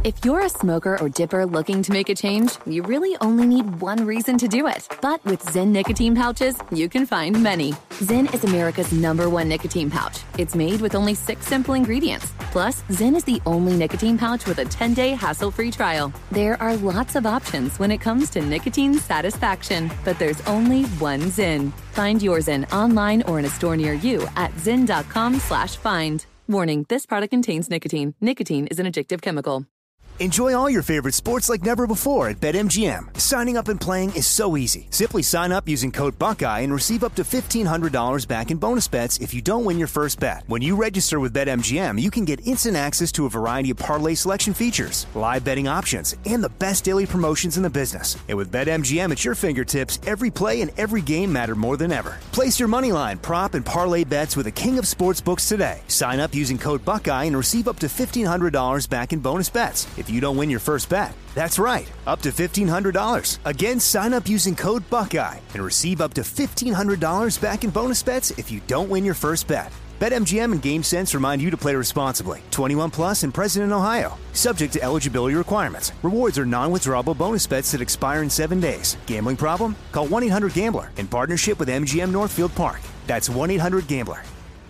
If you're a smoker or dipper looking to make a change, you really only need one reason to do it. But with Zyn nicotine pouches, you can find many. Zyn is America's #1 nicotine pouch. It's made with only 6 simple ingredients. Plus, Zyn is the only nicotine pouch with a 10-day hassle-free trial. There are lots of options when it comes to nicotine satisfaction, but there's only one Zyn. Find your Zyn online or in a store near you at zyn.com/find. Warning, this product contains nicotine. Nicotine is an addictive chemical. Enjoy all your favorite sports like never before at BetMGM. Signing up and playing is so easy. Simply sign up using code Buckeye and receive up to $1,500 back in bonus bets if you don't win your first bet. When you register with BetMGM, you can get instant access to a variety of parlay selection features, live betting options, and the best daily promotions in the business. And with BetMGM at your fingertips, every play and every game matter more than ever. Place your moneyline, prop, and parlay bets with the king of sportsbooks today. Sign up using code Buckeye and receive up to $1,500 back in bonus bets if you don't win your first bet. That's right, up to $1,500. Again, sign up using code Buckeye and receive up to $1,500 back in bonus bets if you don't win your first bet. BetMGM and GameSense remind you to play responsibly. 21 plus and present in Ohio. Subject to eligibility requirements. Rewards are non-withdrawable bonus bets that expire in 7 days. Gambling problem? Call 1-800-GAMBLER in partnership with MGM Northfield Park. That's 1-800-GAMBLER.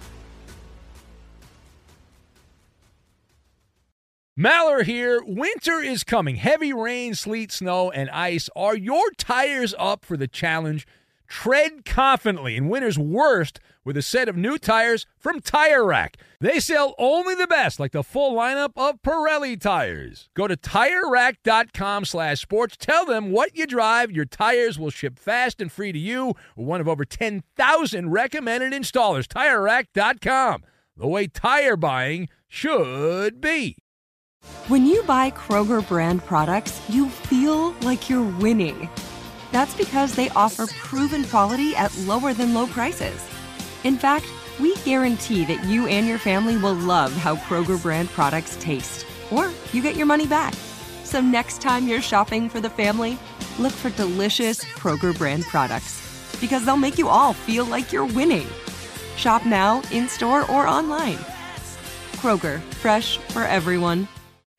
Maller here. Winter is coming. Heavy rain, sleet, snow, and ice. Are your tires up for the challenge? Tread confidently in winter's worst with a set of new tires from Tire Rack. They sell only the best, like the full lineup of Pirelli tires. Go to TireRack.com/sports. Tell them what you drive. Your tires will ship fast and free to you. One of over 10,000 recommended installers. TireRack.com. The way tire buying should be. When you buy Kroger brand products, you feel like you're winning. That's because they offer proven quality at lower than low prices. In fact, we guarantee that you and your family will love how Kroger brand products taste, or you get your money back. So next time you're shopping for the family, look for delicious Kroger brand products, because they'll make you all feel like you're winning. Shop now, in-store, or online. Kroger, fresh for everyone.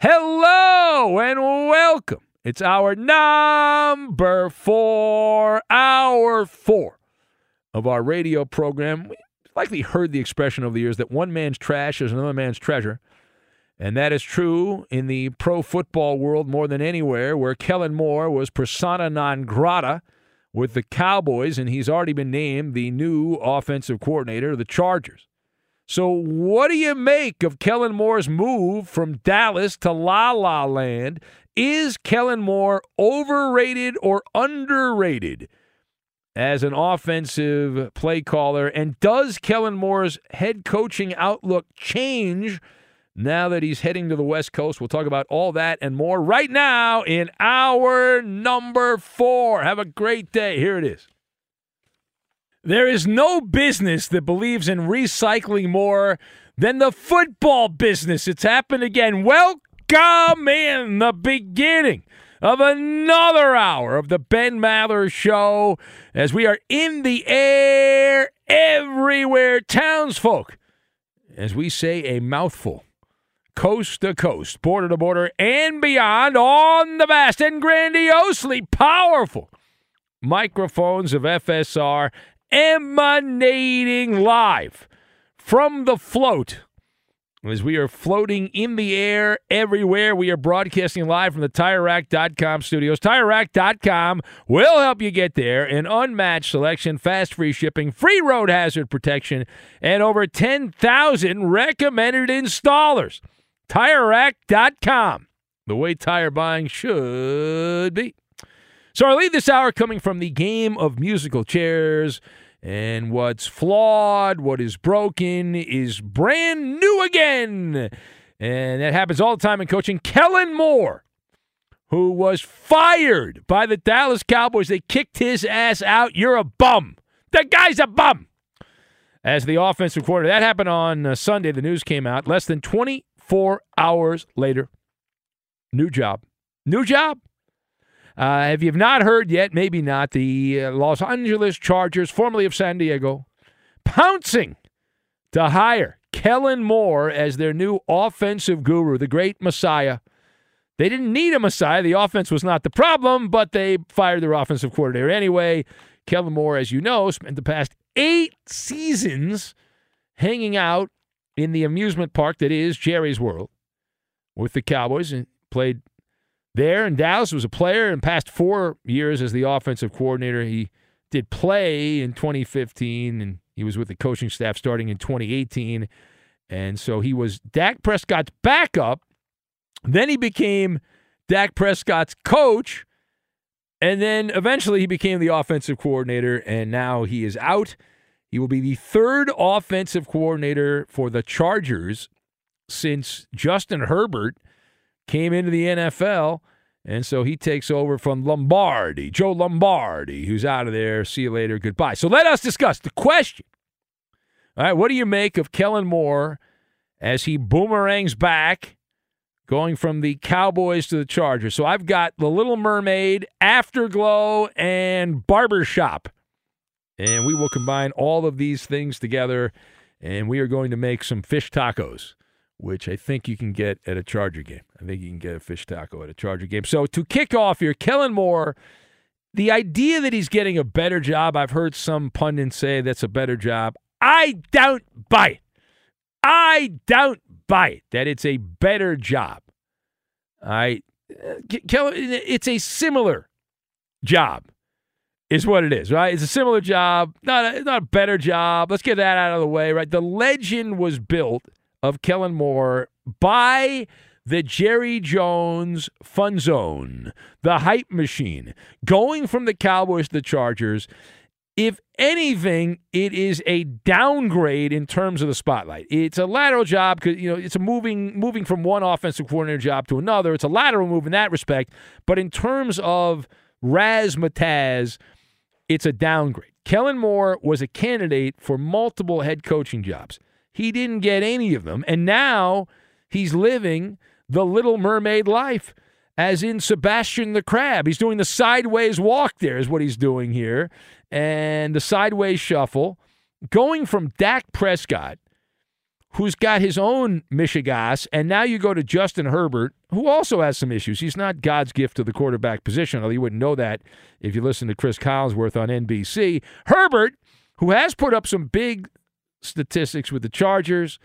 Hello and welcome. It's hour number 4, hour 4 of our radio program. We've likely heard the expression over the years that one man's trash is another man's treasure. And that is true in the pro football world more than anywhere, where Kellen Moore was persona non grata with the Cowboys, and he's already been named the new offensive coordinator of the Chargers. So what do you make of Kellen Moore's move from Dallas to La La Land? Is Kellen Moore overrated or underrated as an offensive play caller? And does Kellen Moore's head coaching outlook change now that he's heading to the West Coast? We'll talk about all that and more right now in hour number 4. Have a great day. Here it is. There is no business that believes in recycling more than the football business. It's happened again. Welcome in the beginning of another hour of the Ben Maller Show as we are in the air everywhere, townsfolk. As we say, a mouthful, coast to coast, border to border, and beyond on the vast and grandiosely powerful microphones of FSR, emanating live from the float. As we are floating in the air everywhere, we are broadcasting live from the TireRack.com studios. TireRack.com will help you get there. An unmatched selection, fast free shipping, free road hazard protection, and over 10,000 recommended installers. TireRack.com, the way tire buying should be. So I lead this hour coming from the game of musical chairs, and what's flawed, what is broken, is brand new again. And that happens all the time in coaching. Kellen Moore, who was fired by the Dallas Cowboys. They kicked his ass out. You're a bum. The guy's a bum. As the offensive coordinator. That happened on Sunday. The news came out. Less than 24 hours later. New job. New job. If you've not heard yet, maybe not, the Los Angeles Chargers, formerly of San Diego, pouncing to hire Kellen Moore as their new offensive guru, the great Messiah, They didn't need a Messiah. The offense was not the problem, but they fired their offensive coordinator anyway. Kellen Moore, as you know, spent the past 8 seasons hanging out in the amusement park that is Jerry's World with the Cowboys and played there in Dallas. Was a player in past 4 years as the offensive coordinator. He did play in 2015, and he was with the coaching staff starting in 2018. And so he was Dak Prescott's backup. Then he became Dak Prescott's coach, and then eventually he became the offensive coordinator, and now he is out. He will be the 3rd offensive coordinator for the Chargers since Justin Herbert came into the NFL, and so he takes over from Lombardi, Joe Lombardi, who's out of there. See you later. Goodbye. So let us discuss the question. All right, what do you make of Kellen Moore as he boomerangs back, going from the Cowboys to the Chargers? So I've got The Little Mermaid, Afterglow, and Barbershop. And we will combine all of these things together, and we are going to make some fish tacos, which I think you can get at a Charger game. I think you can get a fish taco at a Charger game. So to kick off here, Kellen Moore, the idea that he's getting a better job, I've heard some pundits say that's a better job. I don't buy it. I don't buy it, that it's a better job. Kellen, it's a similar job is what it is, right? It's a similar job, not a better job. Let's get that out of the way, right? The legend was built of Kellen Moore by the Jerry Jones Fun Zone, the hype machine, going from the Cowboys to the Chargers. If anything, it is a downgrade in terms of the spotlight. It's a lateral job because it's a moving from one offensive coordinator job to another. It's a lateral move in that respect. But in terms of razzmatazz, it's a downgrade. Kellen Moore was a candidate for multiple head coaching jobs. He didn't get any of them, and now he's living the Little Mermaid life, as in Sebastian the Crab. He's doing the sideways walk there is what he's doing here, and the sideways shuffle, going from Dak Prescott, who's got his own mishigas, and now you go to Justin Herbert, who also has some issues. He's not God's gift to the quarterback position, although you wouldn't know that if you listen to Chris Collinsworth on NBC. Herbert, who has put up some big statistics with the Chargers,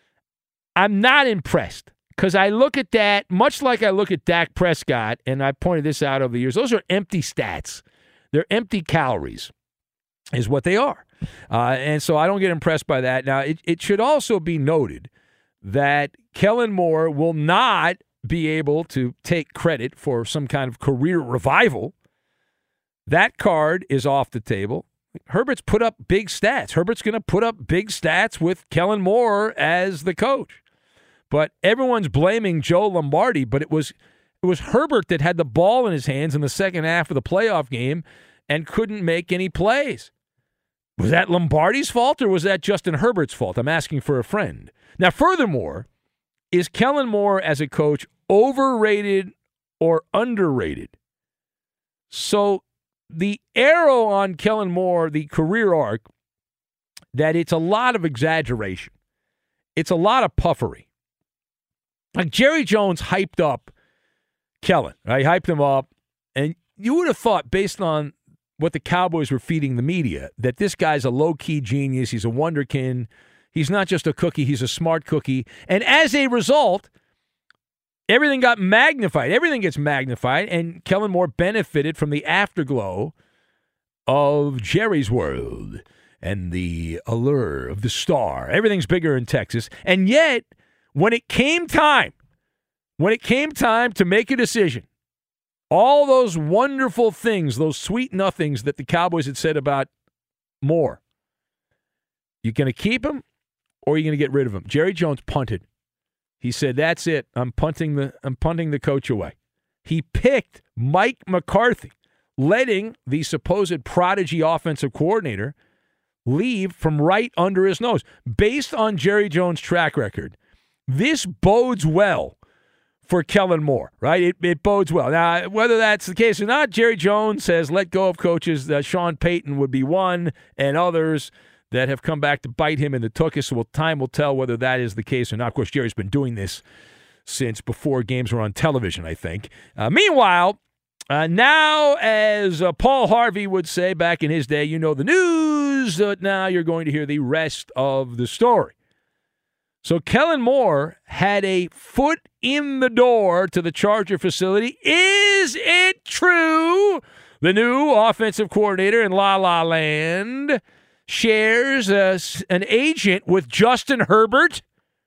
I'm not impressed because I look at that, much like I look at Dak Prescott, and I pointed this out over the years, those are empty stats. They're empty calories is what they are. And so I don't get impressed by that. Now, it should also be noted that Kellen Moore will not be able to take credit for some kind of career revival. That card is off the table. Herbert's put up big stats. Herbert's going to put up big stats with Kellen Moore as the coach. But everyone's blaming Joe Lombardi, but it was Herbert that had the ball in his hands in the second half of the playoff game and couldn't make any plays. Was that Lombardi's fault or was that Justin Herbert's fault? I'm asking for a friend. Now, furthermore, is Kellen Moore as a coach overrated or underrated? So the arrow on Kellen Moore, the career arc, that it's a lot of exaggeration. It's a lot of puffery. Like Jerry Jones hyped up Kellen, right? He hyped him up, and you would have thought, based on what the Cowboys were feeding the media, that this guy's a low-key genius. He's a wonderkin. He's not just a cookie. He's a smart cookie. And as a result, everything got magnified. Everything gets magnified, and Kellen Moore benefited from the afterglow of Jerry's World and the allure of the star. Everything's bigger in Texas. And yet, when it came time to make a decision, all those wonderful things, those sweet nothings that the Cowboys had said about Moore, you going to keep him or are you going to get rid of him? Jerry Jones punted. He said, "That's it. I'm punting the coach away." He picked Mike McCarthy, letting the supposed prodigy offensive coordinator leave from right under his nose. Based on Jerry Jones' track record, this bodes well for Kellen Moore, right? It bodes well. Now, whether that's the case or not, Jerry Jones has let go of coaches. Sean Payton would be one, and others that have come back to bite him in the tuchus. So time will tell whether that is the case or not. Of course, Jerry's been doing this since before games were on television, I think. Meanwhile, now, as Paul Harvey would say back in his day, you know the news, but now you're going to hear the rest of the story. So Kellen Moore had a foot in the door to the Charger facility. Is it true? The new offensive coordinator in La La Land shares an agent with Justin Herbert.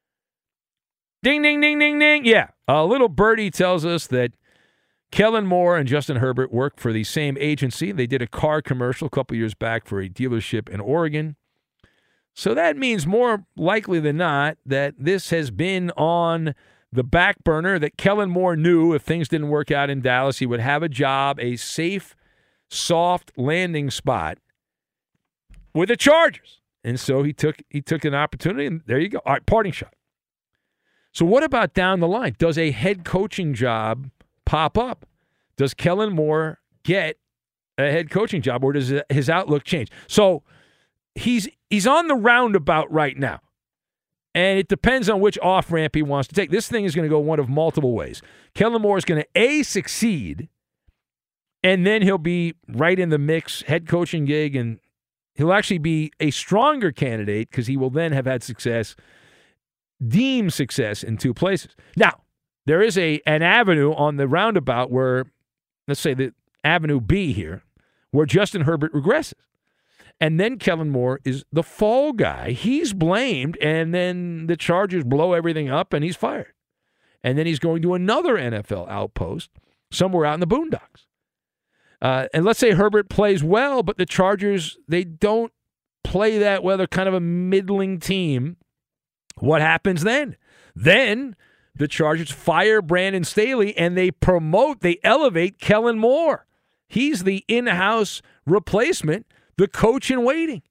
Ding, ding, ding, ding, ding. Yeah, a little birdie tells us that Kellen Moore and Justin Herbert work for the same agency. They did a car commercial a couple years back for a dealership in Oregon. So that means more likely than not that this has been on the back burner, that Kellen Moore knew if things didn't work out in Dallas, he would have a job, a safe, soft landing spot with the Chargers. And so he took an opportunity, and there you go. All right, parting shot. So what about down the line? Does a head coaching job pop up? Does Kellen Moore get a head coaching job, or does his outlook change? So he's on the roundabout right now, and it depends on which off-ramp he wants to take. This thing is going to go one of multiple ways. Kellen Moore is going to, A, succeed, and then he'll be right in the mix, head coaching gig, and he'll actually be a stronger candidate because he will then have had success, deemed success in two places. Now, there is an avenue on the roundabout where, let's say the Avenue B here, where Justin Herbert regresses. And then Kellen Moore is the fall guy. He's blamed, and then the Chargers blow everything up, and he's fired. And then he's going to another NFL outpost somewhere out in the boondocks. And let's say Herbert plays well, but the Chargers, they don't play that well. They're kind of a middling team. What happens then? Then the Chargers fire Brandon Staley, and they elevate Kellen Moore. He's the in-house replacement, the coach in waiting.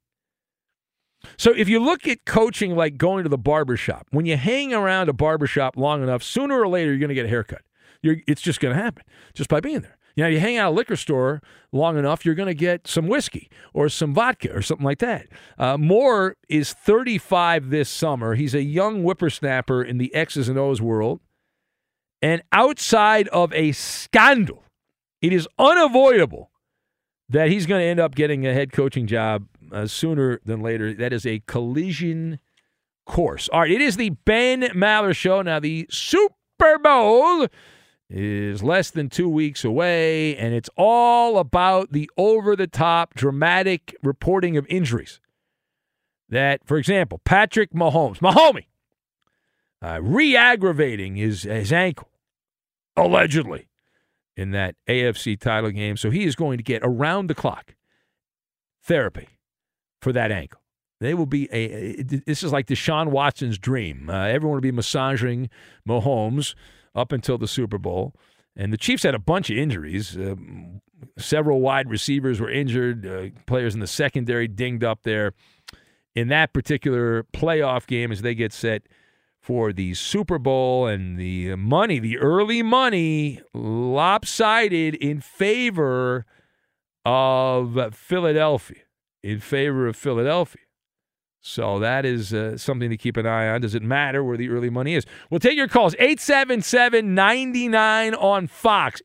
So if you look at coaching like going to the barbershop, when you hang around a barbershop long enough, sooner or later you're going to get a haircut. It's just going to happen just by being there. You hang out at a liquor store long enough, you're going to get some whiskey or some vodka or something like that. Moore is 35 this summer. He's a young whippersnapper in the X's and O's world. And outside of a scandal, it is unavoidable that he's going to end up getting a head coaching job sooner than later. That is a collision course. All right, it is the Ben Maller Show. Now, the Super Bowl is less than 2 weeks away, and it's all about the over-the-top dramatic reporting of injuries. That, for example, Patrick Mahomes, re-aggravating his ankle, allegedly, in that AFC title game. So he is going to get around-the-clock therapy for that ankle. They will be this is like Deshaun Watson's dream. Everyone will be massaging Mahomes up until the Super Bowl. And the Chiefs had a bunch of injuries. Several wide receivers were injured. Players in the secondary dinged up there in that particular playoff game as they get set for the Super Bowl. And the money, the early money, lopsided in favor of Philadelphia. So that is something to keep an eye on. Does it matter where the early money is? We'll take your calls. 877-99 on Fox.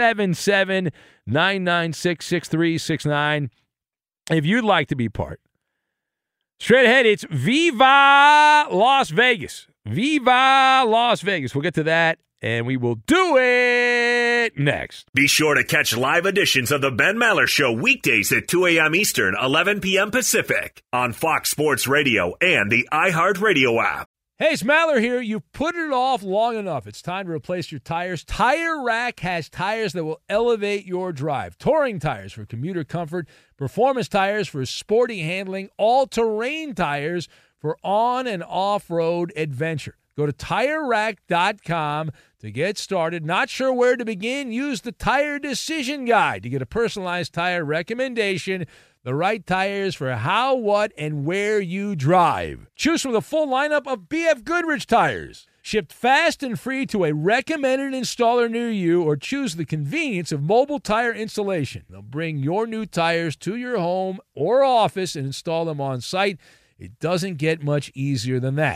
877-996-6369. If you'd like to be part. Straight ahead, it's Viva Las Vegas. Viva Las Vegas. We'll get to that, and we will do it next. Be sure to catch live editions of the Ben Maller Show weekdays at 2 a.m. Eastern, 11 p.m. Pacific on Fox Sports Radio and the iHeartRadio app. Hey, it's Maller here. You've put it off long enough. It's time to replace your tires. Tire Rack has tires that will elevate your drive. Touring tires for commuter comfort, performance tires for sporty handling, all-terrain tires for on- and off-road adventure. Go to TireRack.com to get started. Not sure where to begin? Use the Tire Decision Guide to get a personalized tire recommendation. The right tires for how, what, and where you drive. Choose from the full lineup of BF Goodrich tires. Shipped fast and free to a recommended installer near you, or choose the convenience of mobile tire installation. They'll bring your new tires to your home or office and install them on site. It doesn't get much easier than that.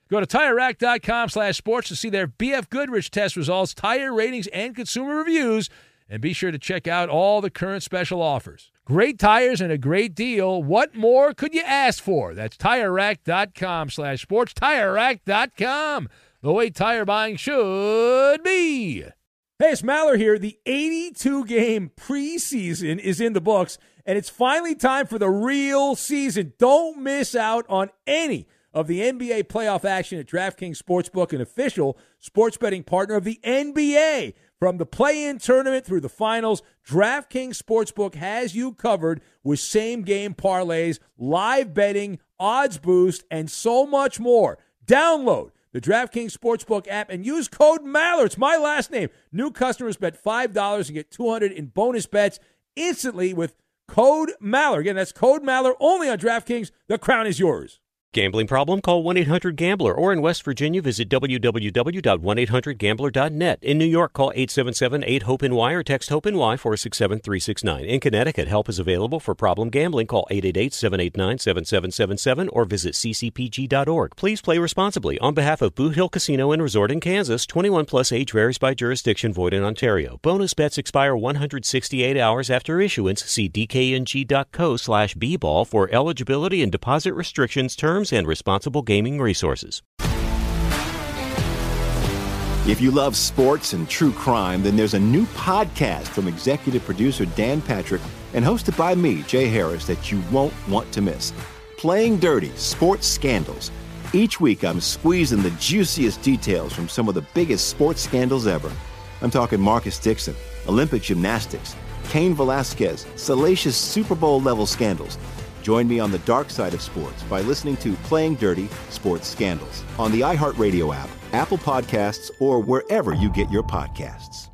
Go to TireRack.com/sports to see their BF Goodrich test results, tire ratings, and consumer reviews. And be sure to check out all the current special offers. Great tires and a great deal. What more could you ask for? That's TireRack.com/sports. TireRack.com. The way tire buying should be. Hey, it's Maller here. The 82-game preseason is in the books, and it's finally time for the real season. Don't miss out on any of the NBA playoff action at DraftKings Sportsbook, an official sports betting partner of the NBA. From the play-in tournament through the finals, DraftKings Sportsbook has you covered with same-game parlays, live betting, odds boost, and so much more. Download the DraftKings Sportsbook app and use code MALLER. It's my last name. New customers bet $5 and get $200 in bonus bets instantly with code MALLER. Again, that's code MALLER only on DraftKings. The crown is yours. Gambling problem? Call 1-800-GAMBLER. Or in West Virginia, visit www.1800gambler.net. In New York, call 877-8-HOPE-NY or text HOPE-NY 467-369. In Connecticut, help is available for problem gambling. Call 888-789-7777 or visit ccpg.org. Please play responsibly. On behalf of Boot Hill Casino and Resort in Kansas, 21 plus age varies by jurisdiction, void in Ontario. Bonus bets expire 168 hours after issuance. See dkng.co/bball for eligibility and deposit restrictions, terms, and responsible gaming resources. If you love sports and true crime, then there's a new podcast from executive producer Dan Patrick and hosted by me, Jay Harris, that you won't want to miss. Playing Dirty: Sports Scandals. Each week, I'm squeezing the juiciest details from some of the biggest sports scandals ever. I'm talking Marcus Dixon, Olympic gymnastics, Cain Velasquez, salacious Super Bowl-level scandals. Join me on the dark side of sports by listening to Playing Dirty: Sports Scandals on the iHeartRadio app, Apple Podcasts, or wherever you get your podcasts.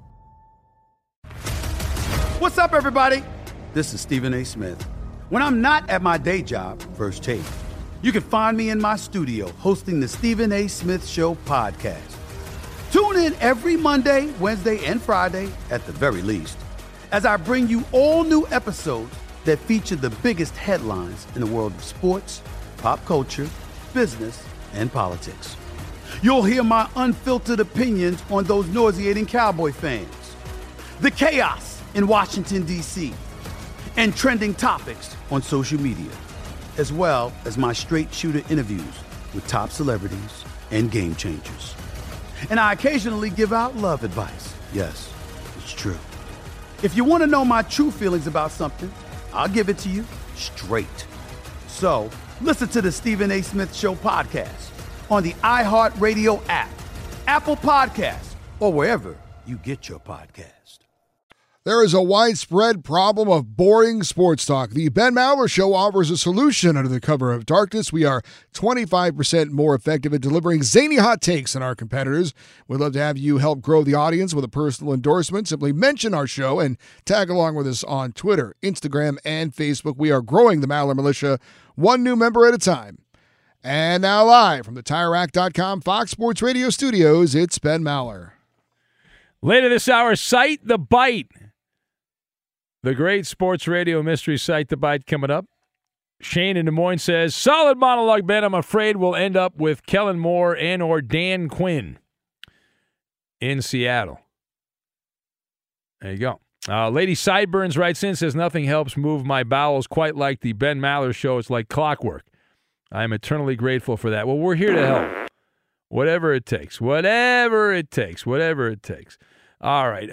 What's up, everybody? This is Stephen A. Smith. When I'm not at my day job, First Take, you can find me in my studio hosting the Stephen A. Smith Show podcast. Tune in every Monday, Wednesday, and Friday, at the very least, as I bring you all new episodes that feature the biggest headlines in the world of sports, pop culture, business, and politics. You'll hear my unfiltered opinions on those nauseating Cowboy fans, the chaos in Washington, D.C., and trending topics on social media, as well as my straight shooter interviews with top celebrities and game changers. And I occasionally give out love advice. Yes, it's true. If you want to know my true feelings about something, I'll give it to you straight. So, listen to the Stephen A. Smith Show podcast on the iHeartRadio app, Apple Podcasts, or wherever you get your podcast. There is a widespread problem of boring sports talk. The Ben Maller Show offers a solution under the cover of darkness. We are 25% more effective at delivering zany hot takes than our competitors. We'd love to have you help grow the audience with a personal endorsement. Simply mention our show and tag along with us on Twitter, Instagram, and Facebook. We are growing the Maller Militia one new member at a time. And now live from the TireRack.com Fox Sports Radio studios, it's Ben Maller. Later this hour, Cite the Bite. The great sports radio mystery Cite the Bite coming up. Shane in Des Moines says, solid monologue, Ben. I'm afraid we'll end up with Kellen Moore and or Dan Quinn in Seattle. There you go. Lady Sideburns writes in, says, nothing helps move my bowels quite like the Ben Maller Show. It's like clockwork. I am eternally grateful for that. Well, we're here to help. Whatever it takes. Whatever it takes. Whatever it takes. All right.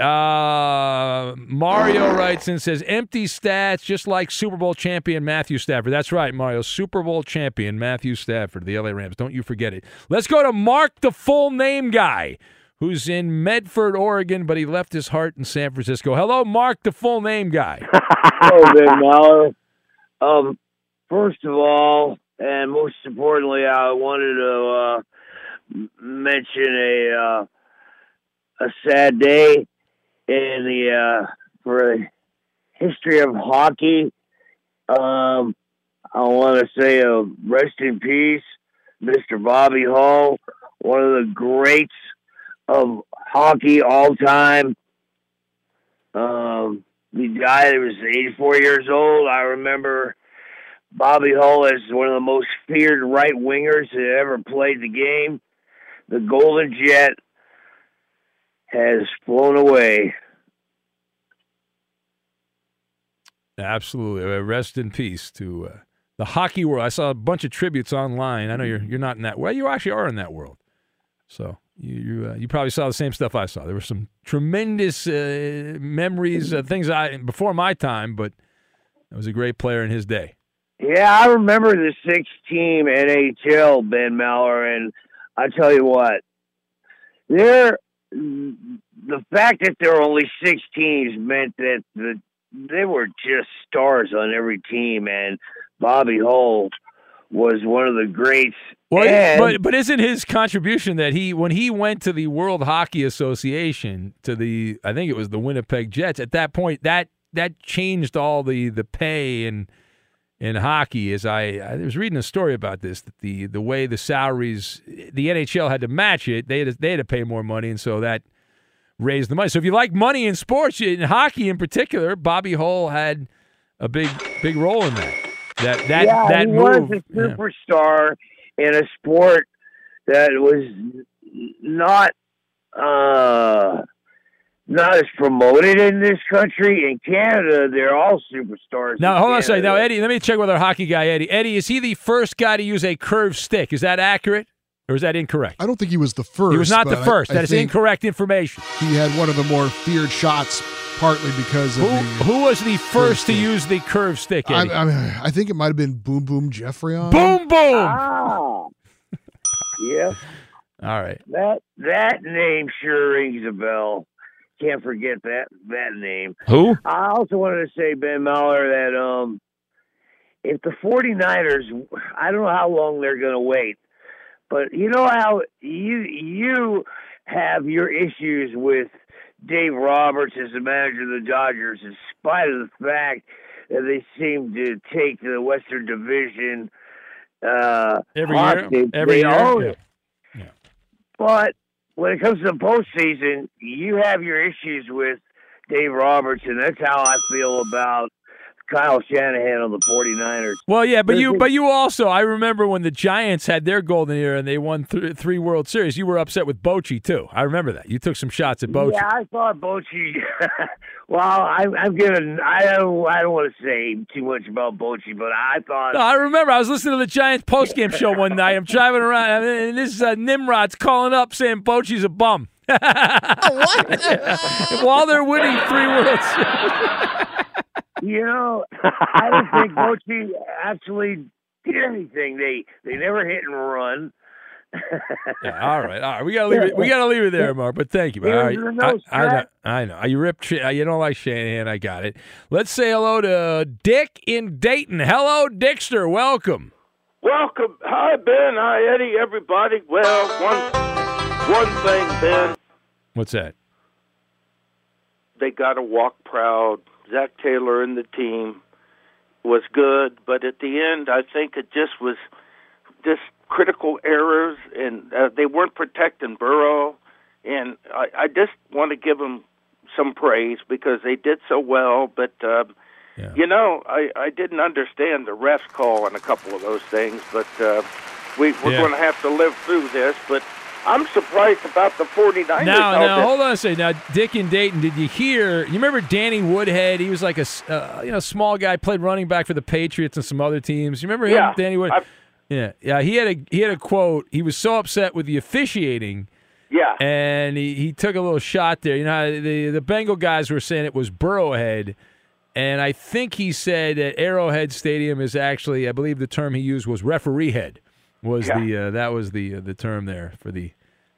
Mario writes in, says, empty stats, just like Super Bowl champion Matthew Stafford. That's right, Mario. Super Bowl champion Matthew Stafford, the LA Rams. Don't you forget it. Let's go to Mark, the full name guy, who's in Medford, Oregon, but he left his heart in San Francisco. Hello, Mark, the full name guy. Hello, Ben Maller. First of all, and most importantly, I wanted to mention a sad day in the for the history of hockey. I want to say rest in peace, Mr. Bobby Hull, one of the greats of hockey all time. He died. He was 84 years old. I remember Bobby Hull is one of the most feared right wingers that ever played the game. The Golden Jet has flown away. Absolutely. Rest in peace to the hockey world. I saw a bunch of tributes online. I know you're not in that. Well, you actually are in that world. So you probably saw the same stuff I saw. There were some tremendous memories, things before my time, but it was a great player in his day. Yeah, I remember the 6-team NHL, Ben Maller, and I tell you what, the fact that there were only 6 teams meant that they were just stars on every team, and Bobby Hull was one of the greats. Well, but isn't his contribution that when he went to the World Hockey Association, to I think it was the Winnipeg Jets, at that point, that changed all the pay in hockey. As I was reading a story about this, that the way the salaries, the NHL had to match it, they had to pay more money, and so that raised the money. So if you like money in sports, in hockey in particular, Bobby Hull had a big role in that. That he move. was a superstar in a sport that was not as promoted in this country. In Canada, they're all superstars. Now, hold on a second. Now, Eddie, let me check with our hockey guy, Eddie. Eddie, is he the first guy to use a curved stick? Is that accurate, or is that incorrect? I don't think he was the first. He was not the first. That is incorrect information. He had one of the more feared shots, partly because of who was the first to use the curved stick, Eddie? I think it might have been Boom Boom Geoffrion. Boom Boom! Ah. Yep. All right. That name sure rings a bell. Can't forget that name. Who? I also wanted to say, Ben Maller, that if the 49ers, I don't know how long they're going to wait, but you know how you have your issues with Dave Roberts as the manager of the Dodgers, in spite of the fact that they seem to take the Western Division every year. Yeah. But when it comes to the postseason, you have your issues with Dave Roberts, and that's how I feel about Kyle Shanahan on the 49ers. Well, yeah, but you also, I remember when the Giants had their golden era and they won 3 World Series, you were upset with Bochy, too. I remember that. You took some shots at Bochy. Yeah, I thought Bochy, well, I don't want to say too much about Bochy, but I thought... No, I remember. I was listening to the Giants postgame show one night. I'm driving around, and this Nimrod's calling up saying Bochy's a bum. What? While they're winning 3 World Series. You know, I don't think Bochy actually did anything. They never hit and run. Yeah, all right. We gotta leave it there, Mark. But thank you. All right. I know. You ripped. You don't like Shanahan. I got it. Let's say hello to Dick in Dayton. Hello, Dickster. Welcome. Welcome. Hi, Ben. Hi, Eddie. Everybody. Well, one thing, Ben. What's that? They got to walk proud. Zach Taylor and the team was good, but at the end, I think it just was just critical errors, and they weren't protecting Burrow. And I just want to give them some praise because they did so well. But, you know, I didn't understand the refs call on a couple of those things, but we're going to have to live through this. But I'm surprised about the 49ers. Now, hold on a second. Now, Dick in Dayton, did you hear? You remember Danny Woodhead? He was like a small guy, played running back for the Patriots and some other teams. You remember him, yeah, Danny Woodhead? Yeah. He had a quote. He was so upset with the officiating. Yeah. And he took a little shot there. You know, the Bengal guys were saying it was Burrowhead. And I think he said that Arrowhead Stadium is actually, I believe the term he used was referee head. That was the term there for the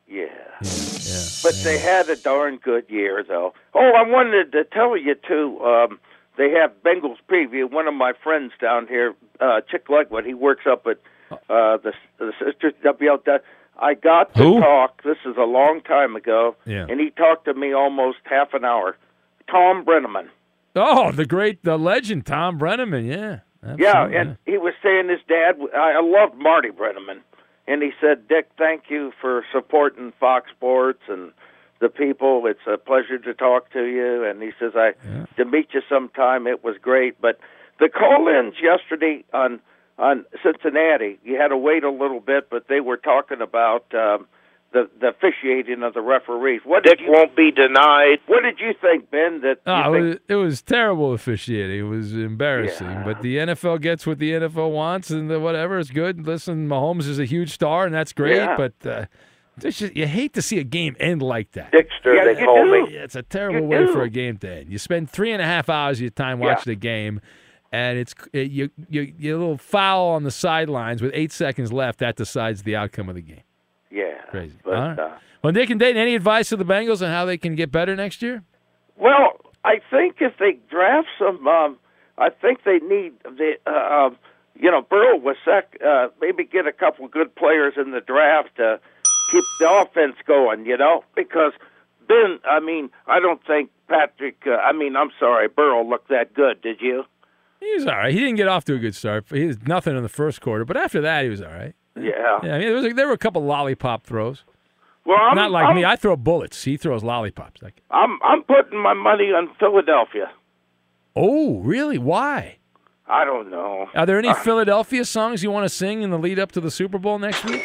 But they had a darn good year though. Oh, I wanted to tell you too. They have Bengals preview. One of my friends down here, Chick Legwood, he works up at the Sisters WL. I got to talk. This is a long time ago, and he talked to me almost half an hour. Tom Brenneman. Oh, the legend, Tom Brenneman. Yeah. Absolutely. Yeah, and he was saying his dad, I loved Marty Brenneman, and he said, Dick, thank you for supporting Fox Sports and the people. It's a pleasure to talk to you. And he says, to meet you sometime, it was great. But The call-ins yesterday on Cincinnati, you had to wait a little bit, but they were talking about the officiating of the referees. Dick won't be denied. What did you think, Ben? It was terrible officiating. It was embarrassing. Yeah. But the NFL gets what the NFL wants, and whatever is good. Listen, Mahomes is a huge star, and that's great. Yeah. But you hate to see a game end like that. Dickster, they call me. It's a terrible way for a game to end. You spend 3.5 hours of your time watching the game, and you little foul on the sidelines with 8 seconds left. That decides the outcome of the game. Yeah. Crazy. But, right. Well, Nick and Dayton, any advice to the Bengals on how they can get better next year? Well, I think if they draft some, I think they need Burrow was maybe get a couple of good players in the draft to keep the offense going, because Ben, I don't think Burrow looked that good, did you? He was all right. He didn't get off to a good start. He was nothing in the first quarter, but after that, he was all right. Yeah. There were a couple lollipop throws. Well, not like me. I throw bullets. He throws lollipops. I'm putting my money on Philadelphia. Oh, really? Why? I don't know. Are there any Philadelphia songs you want to sing in the lead up to the Super Bowl next week?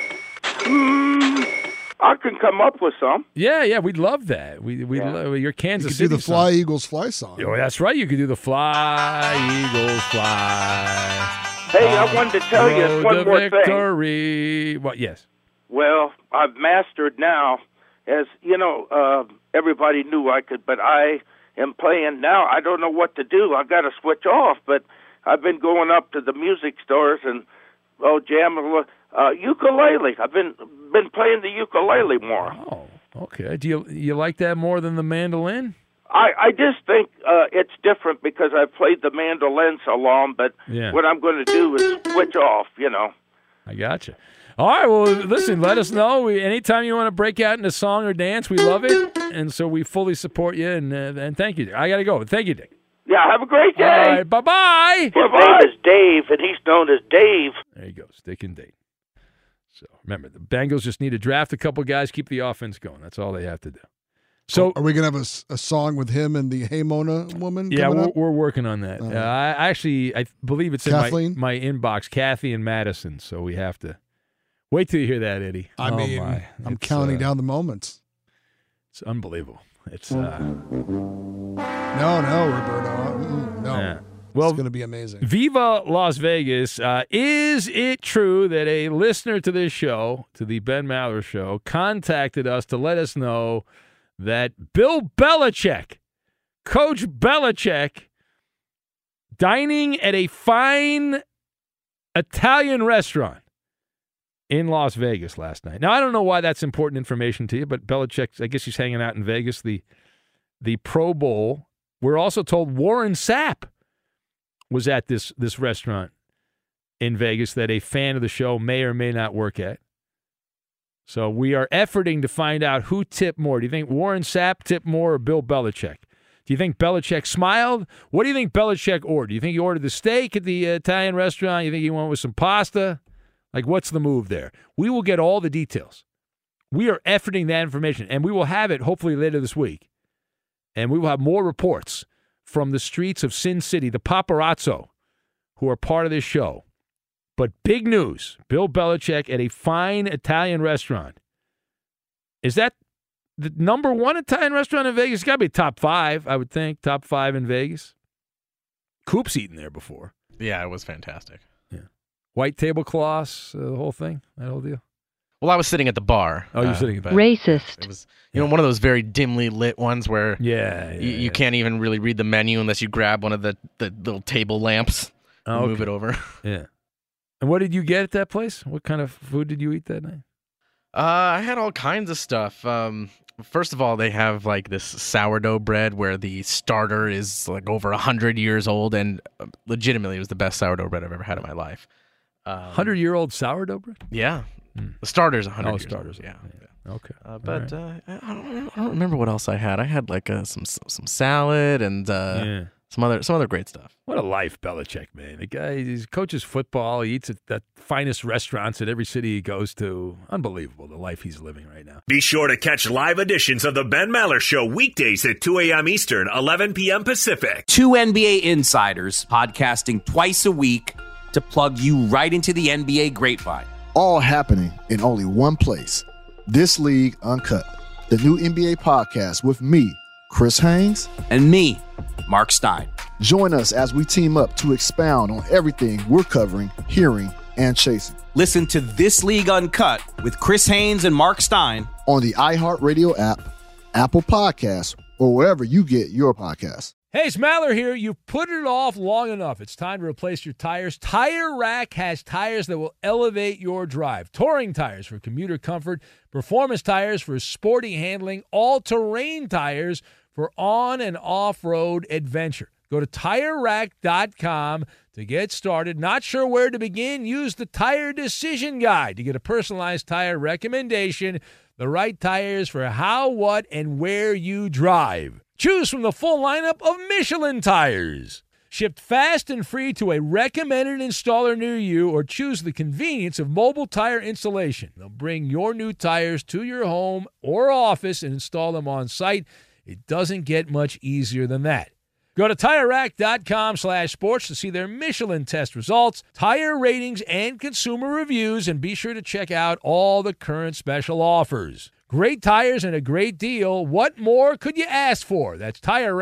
I can come up with some. Yeah, we'd love that. Love your Kansas City. You could do the Fly Eagles Fly song. Oh, that's right. You could do the Fly Eagles Fly. Hey, I wanted to tell you one more thing. What? Yes. Well, I've mastered now, as everybody knew I could, but I am playing now. I don't know what to do. I got to switch off, but I've been going up to the music stores and jamming ukulele. I've been playing the ukulele more. Oh, okay. Do you like that more than the mandolin? I just think it's different because I've played the mandolin so long, but what I'm going to do is switch off, I got you. All right, well, listen, let us know. Anytime you want to break out into song or dance, we love it, and so we fully support you, and thank you. I got to go. Thank you, Dick. Yeah, have a great day. All right, bye-bye. His name is Dave, and he's known as Dave. There you go, Dick and Dave. So, remember, the Bengals just need to draft a couple guys, keep the offense going. That's all they have to do. So, are we going to have a song with him and the Hey Mona woman? Yeah, we're working on that. I believe it's Kathleen? in my inbox, Kathy and Madison. So we have to wait till you hear that, Eddie. I'm counting down the moments. It's unbelievable. It's No, Roberto. No. Yeah. Well, it's going to be amazing. Viva Las Vegas. Is it true that a listener to this show, to the Ben Maller Show, contacted us to let us know that Bill Belichick, Coach Belichick, dining at a fine Italian restaurant in Las Vegas last night? Now, I don't know why that's important information to you, but Belichick, I guess he's hanging out in Vegas, the Pro Bowl. We're also told Warren Sapp was at this restaurant in Vegas that a fan of the show may or may not work at. So we are efforting to find out who tipped more. Do you think Warren Sapp tipped more or Bill Belichick? Do you think Belichick smiled? What do you think Belichick ordered? Do you think he ordered the steak at the Italian restaurant? You think he went with some pasta? Like, what's the move there? We will get all the details. We are efforting that information, and we will have it hopefully later this week. And we will have more reports from the streets of Sin City, the paparazzo who are part of this show. But big news, Bill Belichick at a fine Italian restaurant. Is that the number one Italian restaurant in Vegas? It's got to be top 5, I would think. Top 5 in Vegas. Coop's eaten there before. Yeah, it was fantastic. Yeah, white tablecloths, the whole thing, that whole deal. Well, I was sitting at the bar. Oh, you're sitting at the bar. Racist. It was, one of those very dimly lit ones where you can't even really read the menu unless you grab one of the little table lamps and move it over. Yeah. And what did you get at that place? What kind of food did you eat that night? I had all kinds of stuff. First of all, they have like this sourdough bread where the starter is like over 100 years old, and legitimately it was the best sourdough bread I've ever had in my life. 100-year-old sourdough bread? Yeah. The starter's 100 years starters. old. Yeah. Okay. I don't remember what else I had. I had like some salad and Some other great stuff. What a life, Belichick, man. The guy, he coaches football. He eats at the finest restaurants at every city he goes to. Unbelievable, the life he's living right now. Be sure to catch live editions of the Ben Maller Show weekdays at 2 a.m. Eastern, 11 p.m. Pacific. 2 NBA insiders podcasting twice a week to plug you right into the NBA grapevine. All happening in only one place. This League Uncut, the new NBA podcast with me, Chris Haynes, and me, Mark Stein. Join us as we team up to expound on everything we're covering, hearing, and chasing. Listen to This League Uncut with Chris Haynes and Mark Stein on the iHeartRadio app, Apple Podcasts, or wherever you get your podcasts. Hey, it's Maller here. You've put it off long enough. It's time to replace your tires. Tire Rack has tires that will elevate your drive. Touring tires for commuter comfort, performance tires for sporty handling, all-terrain tires for on- and off-road adventure. Go to TireRack.com to get started. Not sure where to begin? Use the Tire Decision Guide to get a personalized tire recommendation, the right tires for how, what, and where you drive. Choose from the full lineup of Michelin tires. Shipped fast and free to a recommended installer near you, or choose the convenience of mobile tire installation. They'll bring your new tires to your home or office and install them on site. It doesn't get much easier than that. Go to TireRack.com/sports to see their Michelin test results, tire ratings, and consumer reviews, and be sure to check out all the current special offers. Great tires and a great deal. What more could you ask for? That's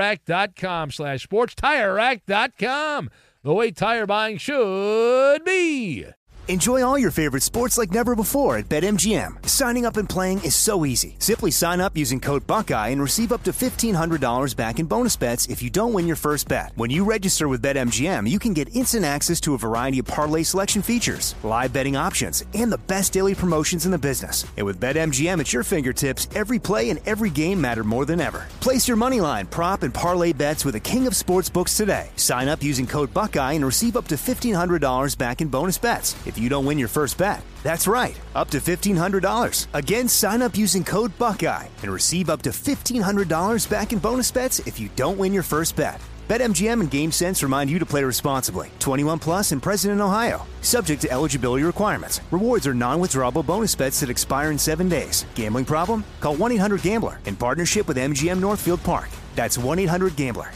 TireRack.com/sports. TireRack.com, the way tire buying should be. Enjoy all your favorite sports like never before at BetMGM. Signing up and playing is so easy. Simply sign up using code Buckeye and receive up to $1,500 back in bonus bets if you don't win your first bet. When you register with BetMGM, you can get instant access to a variety of parlay selection features, live betting options, and the best daily promotions in the business. And with BetMGM at your fingertips, every play and every game matter more than ever. Place your moneyline, prop, and parlay bets with the king of sportsbooks today. Sign up using code Buckeye and receive up to $1,500 back in bonus bets if you don't win your first bet. That's right, up to $1,500. Again, sign up using code Buckeye and receive up to $1,500 back in bonus bets if you don't win your first bet. BetMGM and GameSense remind you to play responsibly. 21 plus and present in Ohio. Subject to eligibility requirements. Rewards are non-withdrawable bonus bets that expire in 7 days. Gambling problem? Call 1-800-GAMBLER in partnership with MGM Northfield Park. That's 1-800-GAMBLER.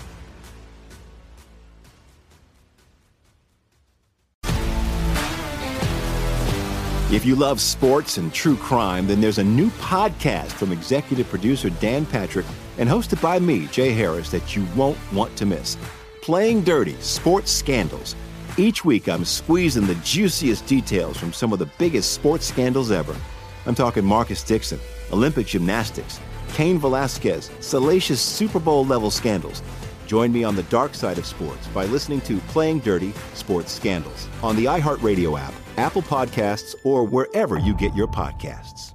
If you love sports and true crime, then there's a new podcast from executive producer Dan Patrick and hosted by me, Jay Harris, that you won't want to miss. Playing Dirty: Sports Scandals. Each week, I'm squeezing the juiciest details from some of the biggest sports scandals ever. I'm talking Marcus Dixon, Olympic gymnastics, Cain Velasquez, salacious Super Bowl-level scandals. Join me on the dark side of sports by listening to Playing Dirty: Sports Scandals on the iHeartRadio app, Apple Podcasts, or wherever you get your podcasts.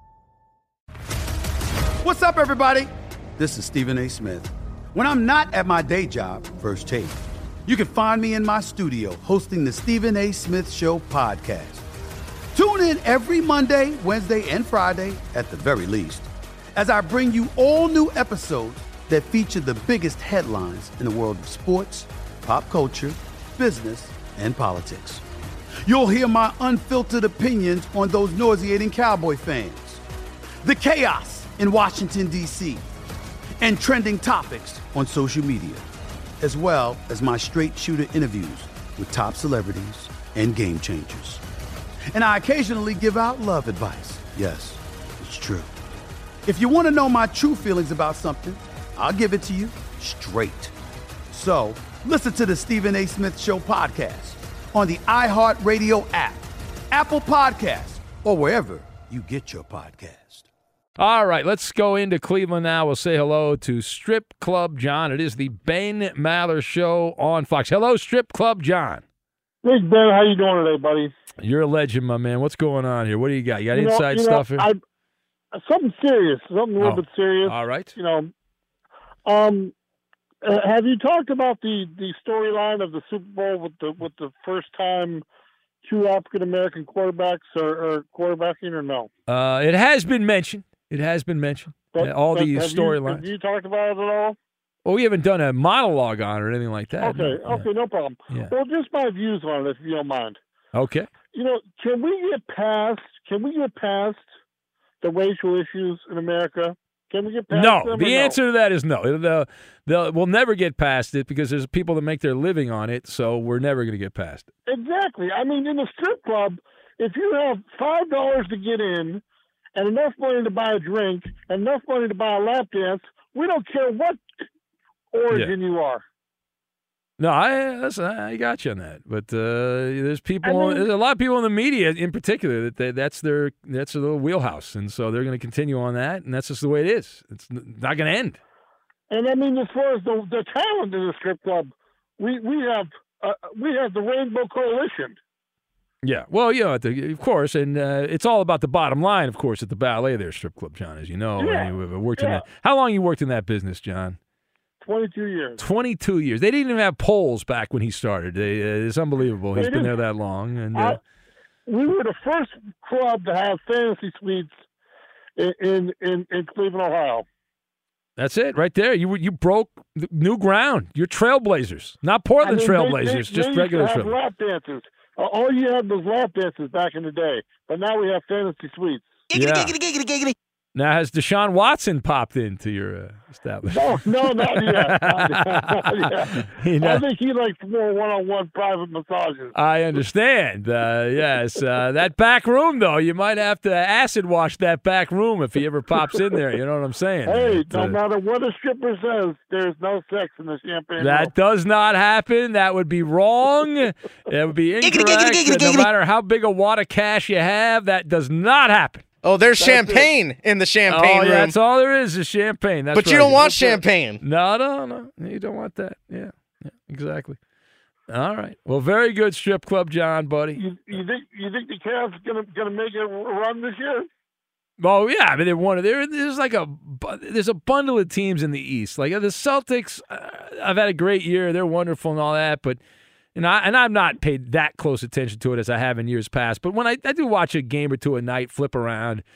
What's up, everybody? This is Stephen A. Smith. When I'm not at my day job, First Take, you can find me in my studio hosting the Stephen A. Smith Show podcast. Tune in every Monday, Wednesday, and Friday, at the very least, as I bring you all new episodes that feature the biggest headlines in the world of sports, pop culture, business, and politics. You'll hear my unfiltered opinions on those nauseating Cowboy fans, the chaos in Washington, D.C., and trending topics on social media, as well as my straight shooter interviews with top celebrities and game changers. And I occasionally give out love advice. Yes, it's true. If you want to know my true feelings about something, I'll give it to you straight. So listen to the Stephen A. Smith Show podcast on the iHeartRadio app, Apple Podcasts, or wherever you get your podcast. All right, let's go into Cleveland now. We'll say hello to Strip Club John. It is the Ben Maller Show on Fox. Hello, Strip Club John. Hey, Ben. How you doing today, buddy? You're a legend, my man. What's going on here? What do you got? You got inside stuff here? Something serious, something a little bit serious. All right. Have you talked about the storyline of the Super Bowl with the first time two African American quarterbacks are quarterbacking, or no? It has been mentioned. All the storyline. Have you talked about it at all? Well, we haven't done a monologue on it or anything like that. Okay, no problem. Yeah. Well, just my views on it, if you don't mind. Okay. Can we get past the racial issues in America? Can we get past No, them? the answer to that is no. We'll never get past it because there's people that make their living on it, so we're never going to get past it. Exactly. I mean, in a strip club, if you have $5 to get in and enough money to buy a drink and enough money to buy a lap dance, we don't care what origin you are. No, I got you on that. But there's people, there's a lot of people in the media, in particular, that's their little wheelhouse, and so they're going to continue on that, and that's just the way it is. It's not going to end. And I mean, as far as the talent in the strip club, we have the Rainbow Coalition. Yeah, well, of course, and it's all about the bottom line, of course, at the Ballet there, strip club, John, as you know. Yeah. I mean, we've worked in that. How long you worked in that business, John? 22 years. 22 years. They didn't even have polls back when he started. It's unbelievable. He's been there that long. And we were the first club to have fantasy suites in Cleveland, Ohio. That's it, right there. You broke new ground. You're trailblazers, not Portland trailblazers, just regular trailblazers. Lap dances. All you had was lap dances back in the day, but now we have fantasy suites. Giggity. Now, has Deshaun Watson popped into your establishment? No, not yet. I think he likes more one-on-one private massages. I understand. Yes. That back room, though, you might have to acid wash that back room if he ever pops in there. You know what I'm saying? Hey, no matter what a stripper says, there's no sex in the champagne That room. does not happen. That would be wrong. That would be incorrect. No matter how big a wad of cash you have, that does not happen. Oh, there's champagne in the champagne room. That's all there is champagne. That's but you don't want champagne. No. You don't want that. Yeah, exactly. All right. Well, very good strip club, John, buddy. You think the Cavs gonna make it run this year? Oh yeah, I mean there's a bundle of teams in the East. Like the Celtics, I've had a great year. They're wonderful and all that, but. And I've not paid that close attention to it as I have in years past. But when I do watch a game or two a night, flip around,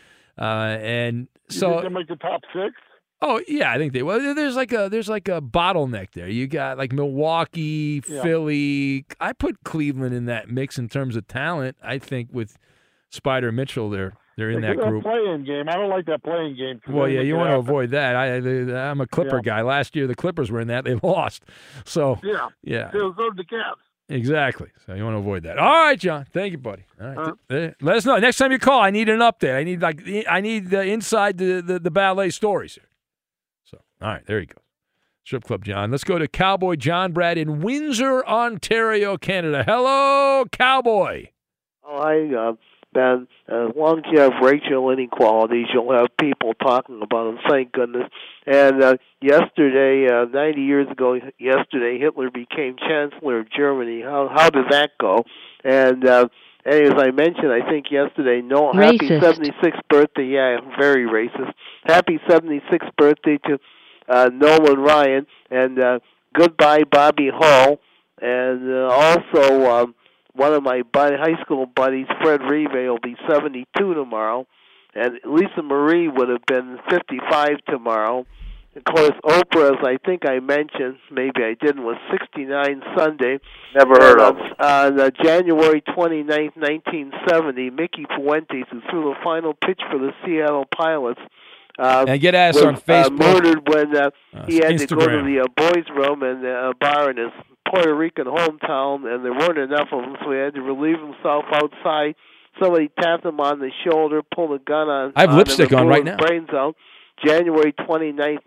and so you think they make the top 6? Oh yeah, I think they will. There's like a bottleneck there. You got like Milwaukee, Philly. I put Cleveland in that mix in terms of talent. I think with Spider Mitchell, they're in that group. Playing game. I don't like that playing game. Well, yeah, you want to avoid that. I'm a Clipper guy. Last year the Clippers were in that. They lost. So yeah. So did the Cavs. Exactly. So you want to avoid that. All right, John. Thank you, buddy. All right. Let us know. Next time you call, I need an update. I need inside the ballet stories here. So, all right, there you go. Strip Club John. Let's go to Cowboy John Brad in Windsor, Ontario, Canada. Hello, Cowboy. Oh, hi, Ben. As long as you have racial inequalities, you'll have people talking about them, thank goodness. And yesterday, 90 years ago yesterday, Hitler became Chancellor of Germany. How did that go? And as I mentioned, I think yesterday, happy 76th birthday. Yeah, very racist. Happy 76th birthday to Nolan Ryan. And goodbye, Bobby Hull. And also... one of my high school buddies, Fred Rive, will be 72 tomorrow, and Lisa Marie would have been 55 tomorrow. Of course, Oprah, as I think I mentioned, maybe I didn't, was 69 Sunday. Never heard of. On January 29th, 1970, Mickey Fuentes, who threw the final pitch for the Seattle Pilots, and get asked on Facebook. Murdered when he had Instagram. to go to the boys' room and bar in his Puerto Rican hometown, and there weren't enough of them, so he had to relieve himself outside. Somebody tapped him on the shoulder, pulled a gun on. I have lipstick on right now. Brains out. January 29th,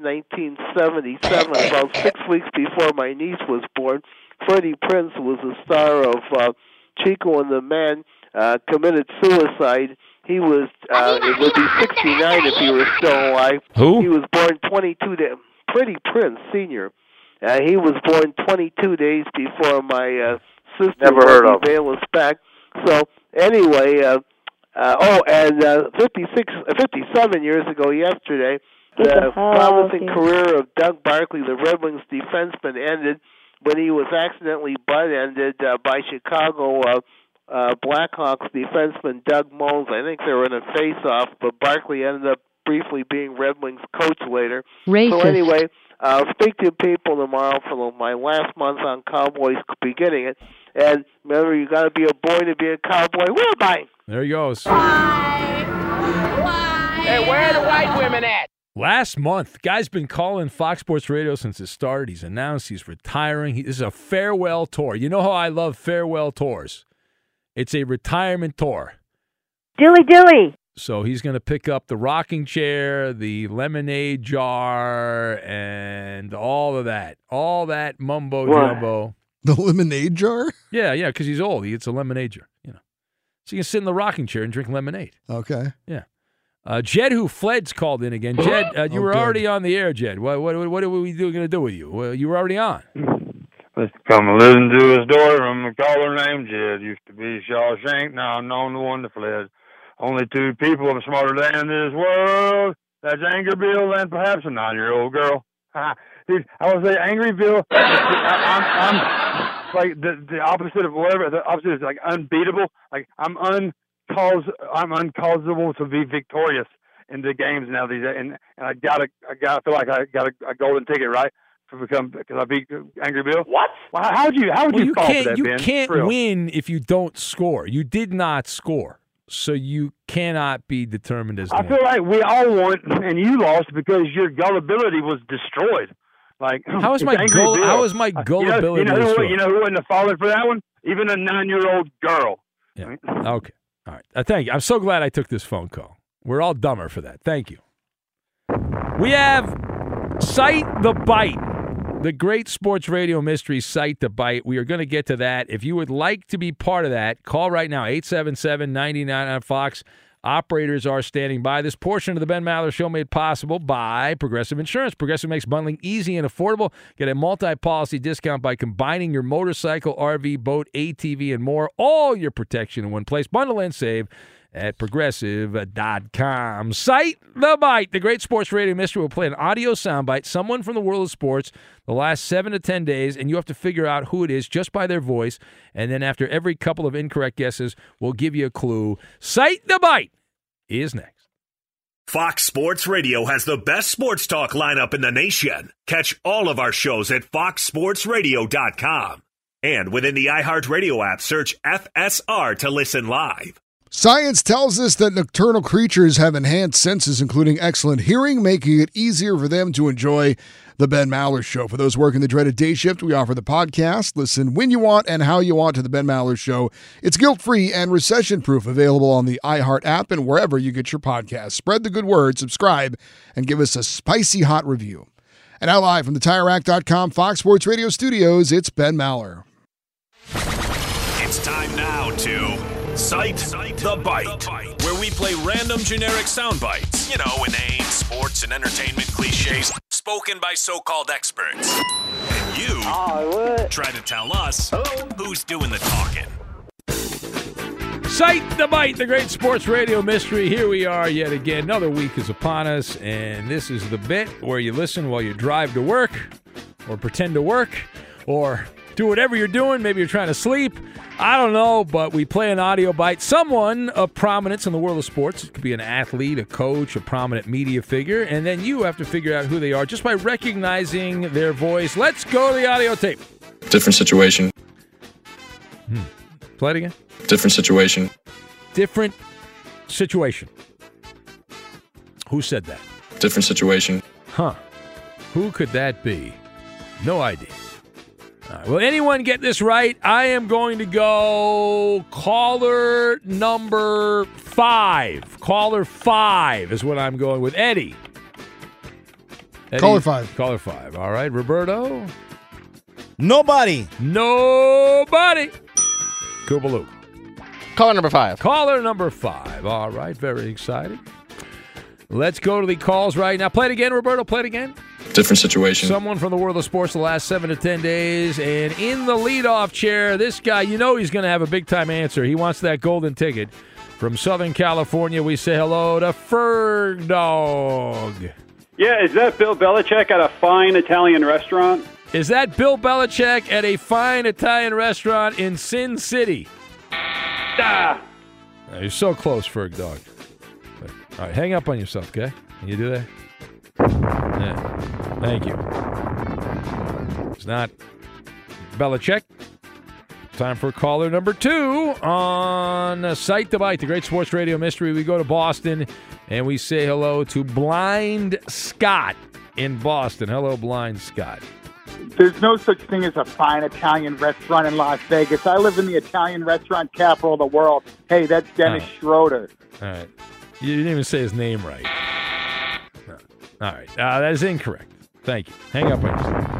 1977, about 6 weeks before my niece was born, Freddie Prinze, who was the star of Chico and the Man, committed suicide. He was, it would be 69 if he were still alive. Who? He was born 22 days, Freddie Prinze, Sr. He was born 22 days before my sister. Never heard of. Bayless back. So anyway, 57 years ago yesterday, the promising career of Doug Barkley, the Red Wings defenseman, ended when he was accidentally butt-ended by Chicago Blackhawks defenseman Doug Mullins. I think they were in a face-off, but Barkley ended up briefly being Red Wings coach later. Racist. So anyway, I'll speak to people tomorrow for my last month on Cowboys beginning it. And remember, you got to be a boy to be a cowboy. Well, bye. There he goes. Why? Hey, where are the white women at? Last month, guy's been calling Fox Sports Radio since it started. He's announced he's retiring. This is a farewell tour. You know how I love farewell tours? It's a retirement tour. Dilly. So he's going to pick up the rocking chair, the lemonade jar, and all of that. All that mumbo-jumbo. The lemonade jar? Yeah, because he's old. He gets a lemonade jar, So you can sit in the rocking chair and drink lemonade. Okay. Yeah. Jed, who fled's called in again. Jed, you were already on the air, Jed. What are we going to do with you? Well, you were already on. Let's come and listen to a story from a caller named Jed. Used to be Shawshank, now I'm known the one that fled. Only two people are smarter than this world. That's Angry Bill and perhaps a 9-year-old girl. Dude, I would say Angry Bill. I'm like the opposite of whatever. The opposite is like unbeatable. Like I'm uncausable to be victorious in the games now these days, and I gotta feel like I got a golden ticket, right? Because I beat Angry Bill. What? Well, how would you fall for that, Ben? You can't win if you don't score. You did not score, so you cannot be determined as. I feel like we all won, and you lost because your gullibility was destroyed. Like how is my gullibility? You know who wouldn't have fallen for that one? Even a 9-year-old girl. Yeah. Okay. All right. Thank you. I'm so glad I took this phone call. We're all dumber for that. Thank you. We have Cite the Bite, the great sports radio mystery, Cite the Bite. We are going to get to that. If you would like to be part of that, call right now, 877-99 on Fox. Operators are standing by. This portion of the Ben Maller Show made possible by Progressive Insurance. Progressive makes bundling easy and affordable. Get a multi-policy discount by combining your motorcycle, RV, boat, ATV, and more. All your protection in one place. Bundle and save at Progressive.com. Cite the Bite. The great sports radio mystery will play an audio soundbite, someone from the world of sports, the last 7 to 10 days, and you have to figure out who it is just by their voice. And then after every couple of incorrect guesses, we'll give you a clue. Cite the Bite is next. Fox Sports Radio has the best sports talk lineup in the nation. Catch all of our shows at foxsportsradio.com. And within the iHeartRadio app, search FSR to listen live. Science tells us that nocturnal creatures have enhanced senses, including excellent hearing, making it easier for them to enjoy the Ben Maller Show. For those working the dreaded day shift, we offer the podcast. Listen when you want and how you want to the Ben Maller Show. It's guilt-free and recession-proof, available on the iHeart app and wherever you get your podcasts. Spread the good word, subscribe, and give us a spicy hot review. And now live from the TireRack.com Fox Sports Radio studios, it's Ben Maller. It's time now to Cite the Bite, where we play random generic sound bites. You know, inane sports and entertainment cliches spoken by so-called experts. And you try to tell us who's doing the talking. Cite the Bite, the great sports radio mystery. Here we are yet again. Another week is upon us, and this is the bit where you listen while you drive to work, or pretend to work, or do whatever you're doing. Maybe you're trying to sleep. I don't know, but we play an audio bite. Someone of prominence in the world of sports. It could be an athlete, a coach, a prominent media figure, and then you have to figure out who they are just by recognizing their voice. Let's go to the audio tape. Different situation. Play it again. Different situation. Different situation. Who said that? Different situation. Huh. Who could that be? No idea. All right. Will anyone get this right? I am going to go caller number 5. Caller 5 is what I'm going with. Eddie. Caller 5. Caller 5. All right. Roberto. Nobody. Kubaloo. Caller number 5. Caller number 5. All right. Very excited. Let's go to the calls right now. Play it again, Roberto. Play it again. Different situation. Someone from the world of sports the last 7 to 10 days. And in the leadoff chair, this guy, you know he's going to have a big-time answer. He wants that golden ticket. From Southern California, we say hello to Ferg Dog. Yeah, is that Bill Belichick at a fine Italian restaurant? Is that Bill Belichick at a fine Italian restaurant in Sin City? You're so close, Ferg Dog. All right, hang up on yourself, okay? Can you do that? Yeah. Thank you. It's not Belichick. Time for caller number 2 on Cite the Bite, the great sports radio mystery. We go to Boston, and we say hello to Blind Scott in Boston. Hello, Blind Scott. There's no such thing as a fine Italian restaurant in Las Vegas. I live in the Italian restaurant capital of the world. Hey, that's Dennis Schroeder. All right. You didn't even say his name right. No. All right. That is incorrect. Thank you. Hang up on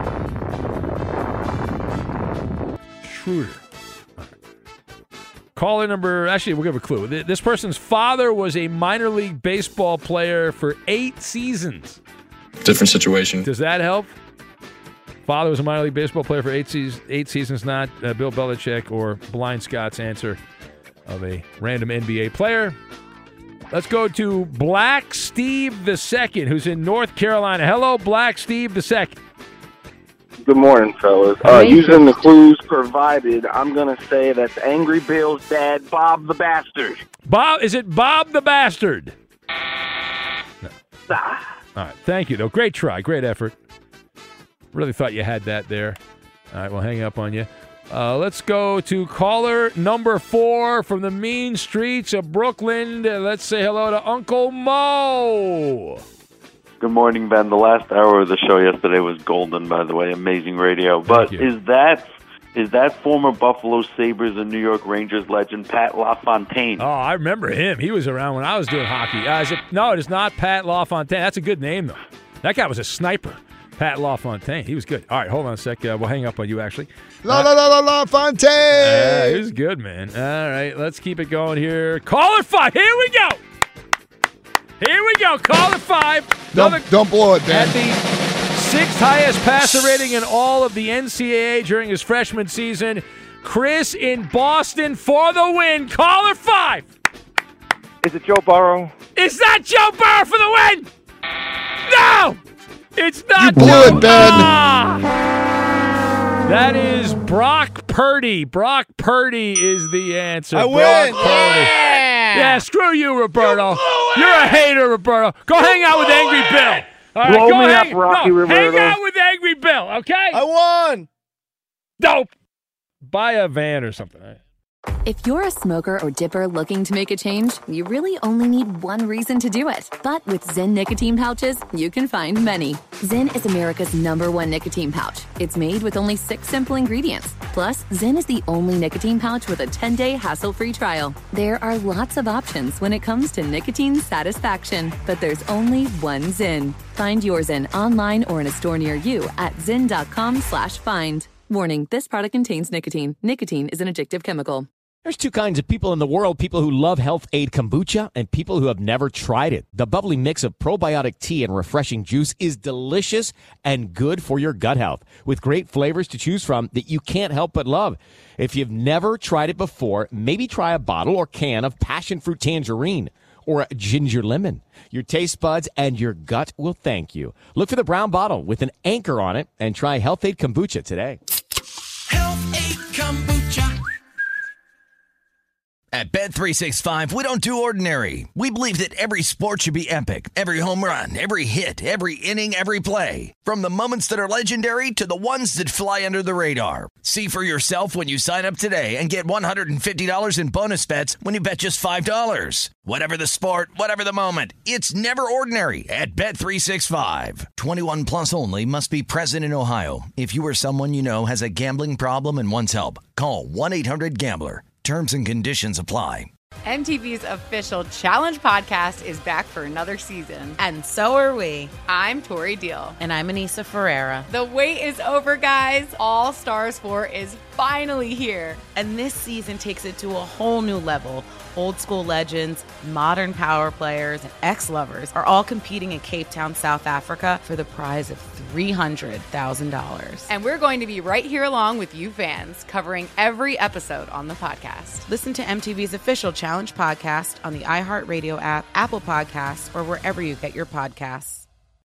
you. Schroeder. All right. Caller number, actually, we'll give a clue. This person's father was a minor league baseball player for 8 seasons. Different situation. Does that help? Father was a minor league baseball player for 8 seasons, not Bill Belichick or Blind Scott's answer of a random NBA player. Let's go to Black Steve II, who's in North Carolina. Hello, Black Steve II. Good morning, fellas. Using the clues provided, I'm going to say that's Angry Bill's dad, Bob the Bastard. Bob, is it Bob the Bastard? No. All right, thank you, though. Great try, great effort. Really thought you had that there. All right, we'll hang up on you. Let's go to caller number 4 from the mean streets of Brooklyn. Let's say hello to Uncle Mo. Good morning, Ben. The last hour of the show yesterday was golden, by the way. Amazing radio. But is that former Buffalo Sabres and New York Rangers legend Pat LaFontaine? Oh, I remember him. He was around when I was doing hockey. No, it is not Pat LaFontaine. That's a good name, though. That guy was a sniper. Pat LaFontaine. He was good. All right, hold on a sec. We'll hang up on you, actually. LaFontaine! He was good, man. All right, let's keep it going here. Caller 5. Here we go. Here we go. Caller 5. Don't blow it, Ben. At the 6th highest passer rating in all of the NCAA during his freshman season. Chris in Boston for the win. Caller 5. Is it Joe Burrow? Is that Joe Burrow for the win? No! It's not. You blew it, Ben. That is Brock Purdy. Brock Purdy is the answer. I win. Yeah, screw you, Roberto. You're a hater, Roberto. Go hang out with Angry Bill. All right, Blow go me hang, up, Rocky Roberto. hang out with Angry Bill, okay? I won. Dope. Buy a van or something. If you're a smoker or dipper looking to make a change, you really only need one reason to do it. But with Zyn nicotine pouches, you can find many. Zyn is America's #1 nicotine pouch. It's made with only 6 simple ingredients. Plus, Zyn is the only nicotine pouch with a 10-day hassle-free trial. There are lots of options when it comes to nicotine satisfaction, but there's only one Zyn. Find your Zyn online or in a store near you at zyn.com/find. Warning, this product contains nicotine. Nicotine is an addictive chemical. There's 2 kinds of people in the world, people who love Health Aid Kombucha and people who have never tried it. The bubbly mix of probiotic tea and refreshing juice is delicious and good for your gut health, with great flavors to choose from that you can't help but love. If you've never tried it before, maybe try a bottle or can of passion fruit tangerine or a ginger lemon. Your taste buds and your gut will thank you. Look for the brown bottle with an anchor on it and try Health Aid Kombucha today. Health Aid Kombucha. At Bet365, we don't do ordinary. We believe that every sport should be epic. Every home run, every hit, every inning, every play. From the moments that are legendary to the ones that fly under the radar. See for yourself when you sign up today and get $150 in bonus bets when you bet just $5. Whatever the sport, whatever the moment, it's never ordinary at Bet365. 21 plus only. Must be present in Ohio. If you or someone you know has a gambling problem and wants help, call 1-800-GAMBLER. Terms and conditions apply. MTV's official Challenge podcast is back for another season. And so are we. I'm Tori Deal. And I'm Anissa Ferreira. The wait is over, guys. All Stars 4 is finally here. And this season takes it to a whole new level. Old school legends, modern power players, and ex-lovers are all competing in Cape Town, South Africa for the prize of $300,000. And we're going to be right here along with you fans, covering every episode on the podcast. Listen to MTV's official Challenge podcast on the iHeartRadio app, Apple Podcasts, or wherever you get your podcasts.